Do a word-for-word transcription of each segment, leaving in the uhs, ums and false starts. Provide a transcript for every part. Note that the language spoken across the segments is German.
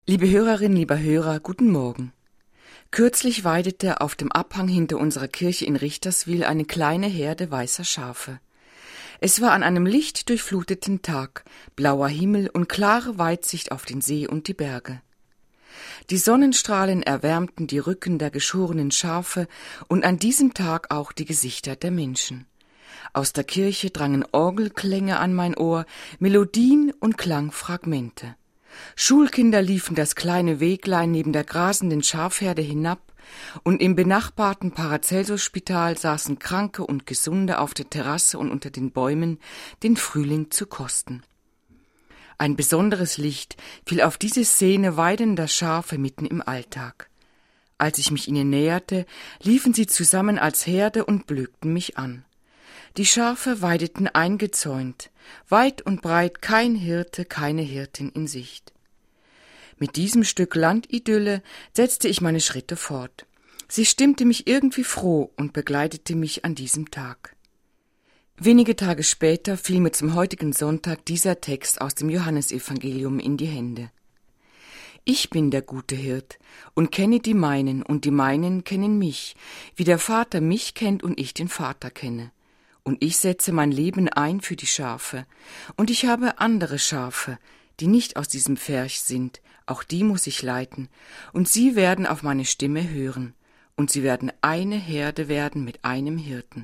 Liebe Hörerinnen, lieber Hörer, guten Morgen. Kürzlich weidete auf dem Abhang hinter unserer Kirche in Richterswil eine kleine Herde weißer Schafe. Es war an einem lichtdurchfluteten Tag, blauer Himmel und klare Weitsicht auf den See und die Berge. Die Sonnenstrahlen erwärmten die Rücken der geschorenen Schafe und an diesem Tag auch die Gesichter der Menschen. Aus der Kirche drangen Orgelklänge an mein Ohr, Melodien und Klangfragmente. Schulkinder liefen das kleine Weglein neben der grasenden Schafherde hinab, und im benachbarten Paracelsus-Spital saßen Kranke und Gesunde auf der Terrasse und unter den Bäumen, den Frühling zu kosten. Ein besonderes Licht fiel auf diese Szene weidender Schafe mitten im Alltag. Als ich mich ihnen näherte, liefen sie zusammen als Herde und blökten mich an. Die Schafe weideten eingezäunt, weit und breit kein Hirte, keine Hirtin in Sicht. Mit diesem Stück Landidylle setzte ich meine Schritte fort. Sie stimmte mich irgendwie froh und begleitete mich an diesem Tag. Wenige Tage später fiel mir zum heutigen Sonntag dieser Text aus dem Johannesevangelium in die Hände. Ich bin der gute Hirt und kenne die meinen, und die meinen kennen mich, wie der Vater mich kennt und ich den Vater kenne. Und ich setze mein Leben ein für die Schafe, und ich habe andere Schafe, die nicht aus diesem Pferch sind, auch die muss ich leiten, und sie werden auf meine Stimme hören, und sie werden eine Herde werden mit einem Hirten.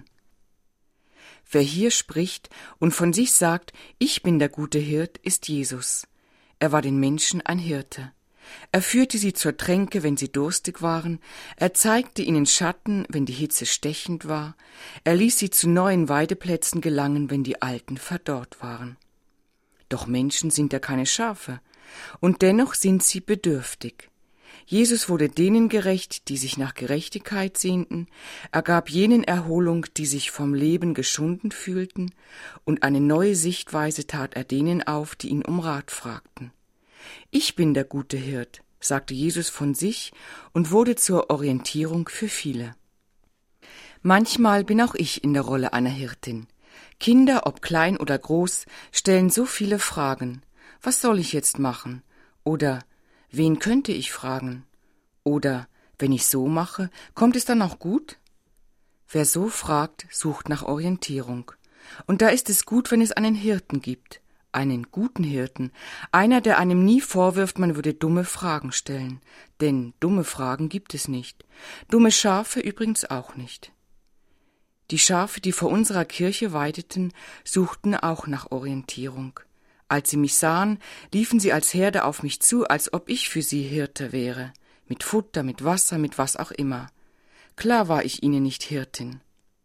Wer hier spricht und von sich sagt, ich bin der gute Hirt, ist Jesus. Er war den Menschen ein Hirte. Er führte sie zur Tränke, wenn sie durstig waren, er zeigte ihnen Schatten, wenn die Hitze stechend war, er ließ sie zu neuen Weideplätzen gelangen, wenn die alten verdorrt waren. Doch Menschen sind ja keine Schafe, und dennoch sind sie bedürftig. Jesus wurde denen gerecht, die sich nach Gerechtigkeit sehnten, er gab jenen Erholung, die sich vom Leben geschunden fühlten, und eine neue Sichtweise tat er denen auf, die ihn um Rat fragten. Ich bin der gute Hirt, sagte Jesus von sich und wurde zur Orientierung für viele. Manchmal bin auch ich in der Rolle einer Hirtin. Kinder, ob klein oder groß, stellen so viele Fragen. Was soll ich jetzt machen? Oder wen könnte ich fragen? Oder wenn ich so mache, kommt es dann auch gut? Wer so fragt, sucht nach Orientierung. Und da ist es gut, wenn es einen Hirten gibt. Einen guten Hirten, einer, der einem nie vorwirft, man würde dumme Fragen stellen. Denn dumme Fragen gibt es nicht. Dumme Schafe übrigens auch nicht. Die Schafe, die vor unserer Kirche weideten, suchten auch nach Orientierung. Als sie mich sahen, liefen sie als Herde auf mich zu, als ob ich für sie Hirte wäre. Mit Futter, mit Wasser, mit was auch immer. Klar war ich ihnen nicht Hirtin.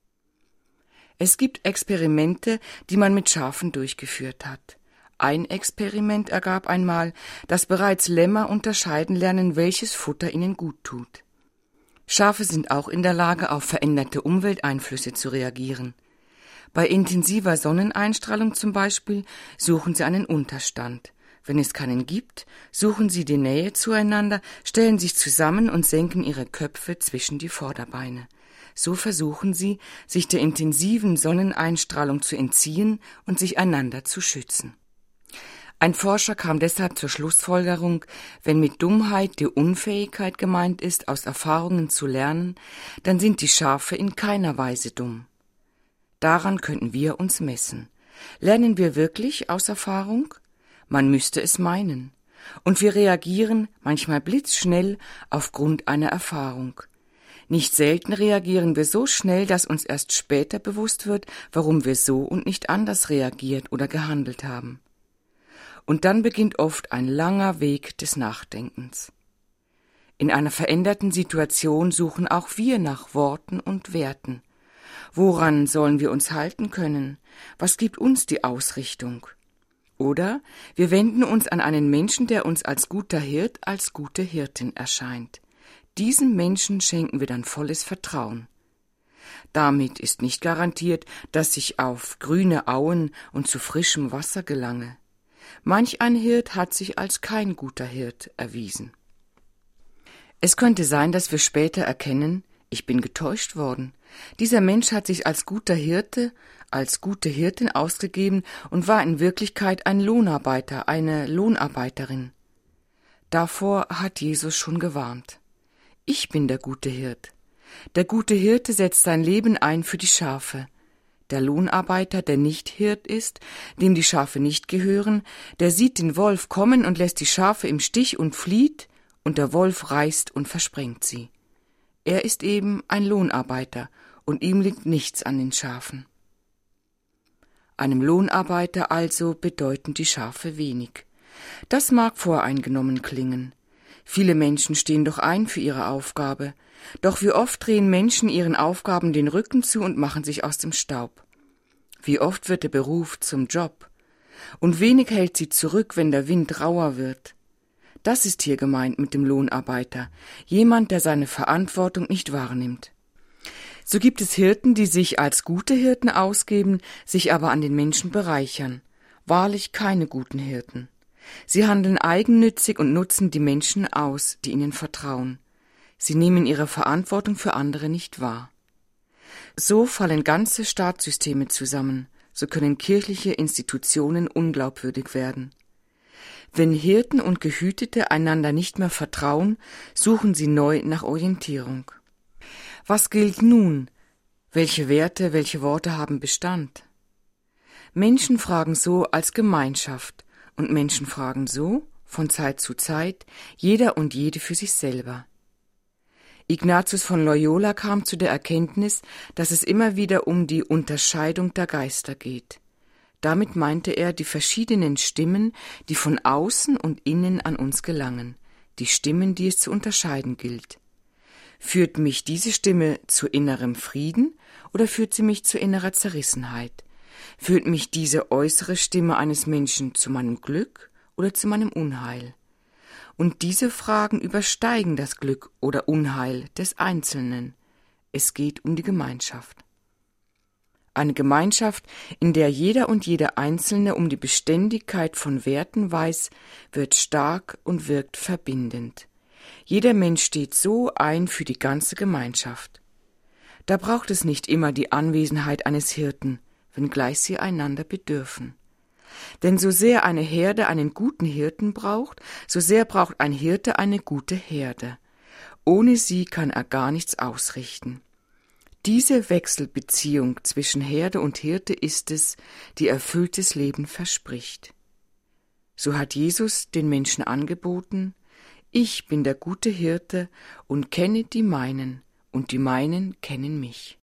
Es gibt Experimente, die man mit Schafen durchgeführt hat. Ein Experiment ergab einmal, dass bereits Lämmer unterscheiden lernen, welches Futter ihnen gut tut. Schafe sind auch in der Lage, auf veränderte Umwelteinflüsse zu reagieren. Bei intensiver Sonneneinstrahlung zum Beispiel suchen sie einen Unterstand. Wenn es keinen gibt, suchen sie die Nähe zueinander, stellen sich zusammen und senken ihre Köpfe zwischen die Vorderbeine. So versuchen sie, sich der intensiven Sonneneinstrahlung zu entziehen und sich einander zu schützen. Ein Forscher kam deshalb zur Schlussfolgerung, wenn mit Dummheit die Unfähigkeit gemeint ist, aus Erfahrungen zu lernen, dann sind die Schafe in keiner Weise dumm. Daran könnten wir uns messen. Lernen wir wirklich aus Erfahrung? Man müsste es meinen. Und wir reagieren manchmal blitzschnell aufgrund einer Erfahrung. Nicht selten reagieren wir so schnell, dass uns erst später bewusst wird, warum wir so und nicht anders reagiert oder gehandelt haben. Und dann beginnt oft ein langer Weg des Nachdenkens. In einer veränderten Situation suchen auch wir nach Worten und Werten. Woran sollen wir uns halten können? Was gibt uns die Ausrichtung? Oder wir wenden uns an einen Menschen, der uns als guter Hirt, als gute Hirtin erscheint. Diesem Menschen schenken wir dann volles Vertrauen. Damit ist nicht garantiert, dass ich auf grüne Auen und zu frischem Wasser gelange. Manch ein Hirt hat sich als kein guter Hirt erwiesen. Es könnte sein, dass wir später erkennen, ich bin getäuscht worden. Dieser Mensch hat sich als guter Hirte, als gute Hirtin ausgegeben und war in Wirklichkeit ein Lohnarbeiter, eine Lohnarbeiterin. Davor hat Jesus schon gewarnt. Ich bin der gute Hirt. Der gute Hirte setzt sein Leben ein für die Schafe. Der Lohnarbeiter, der nicht Hirt ist, dem die Schafe nicht gehören, der sieht den Wolf kommen und lässt die Schafe im Stich und flieht, und der Wolf reißt und versprengt sie. Er ist eben ein Lohnarbeiter, und ihm liegt nichts an den Schafen. Einem Lohnarbeiter also bedeuten die Schafe wenig. Das mag voreingenommen klingen. Viele Menschen stehen doch ein für ihre Aufgabe. Doch wie oft drehen Menschen ihren Aufgaben den Rücken zu und machen sich aus dem Staub. Wie oft wird der Beruf zum Job. Und wenig hält sie zurück, wenn der Wind rauer wird. Das ist hier gemeint mit dem Lohnarbeiter, jemand, der seine Verantwortung nicht wahrnimmt. So gibt es Hirten, die sich als gute Hirten ausgeben, sich aber an den Menschen bereichern. Wahrlich keine guten Hirten. Sie handeln eigennützig und nutzen die Menschen aus, die ihnen vertrauen. Sie nehmen ihre Verantwortung für andere nicht wahr. So fallen ganze Staatssysteme zusammen, so können kirchliche Institutionen unglaubwürdig werden. Wenn Hirten und Gehütete einander nicht mehr vertrauen, suchen sie neu nach Orientierung. Was gilt nun? Welche Werte, welche Worte haben Bestand? Menschen fragen so als Gemeinschaft und Menschen fragen so, von Zeit zu Zeit, jeder und jede für sich selber. Ignatius von Loyola kam zu der Erkenntnis, dass es immer wieder um die Unterscheidung der Geister geht. Damit meinte er die verschiedenen Stimmen, die von außen und innen an uns gelangen, die Stimmen, die es zu unterscheiden gilt. Führt mich diese Stimme zu innerem Frieden oder führt sie mich zu innerer Zerrissenheit? Führt mich diese äußere Stimme eines Menschen zu meinem Glück oder zu meinem Unheil? Und diese Fragen übersteigen das Glück oder Unheil des Einzelnen. Es geht um die Gemeinschaft. Eine Gemeinschaft, in der jeder und jede Einzelne um die Beständigkeit von Werten weiß, wird stark und wirkt verbindend. Jeder Mensch steht so ein für die ganze Gemeinschaft. Da braucht es nicht immer die Anwesenheit eines Hirten, wenngleich sie einander bedürfen. Denn so sehr eine Herde einen guten Hirten braucht, so sehr braucht ein Hirte eine gute Herde. Ohne sie kann er gar nichts ausrichten. Diese Wechselbeziehung zwischen Herde und Hirte ist es, die erfülltes Leben verspricht. So hat Jesus den Menschen angeboten: Ich bin der gute Hirte und kenne die meinen, und die meinen kennen mich.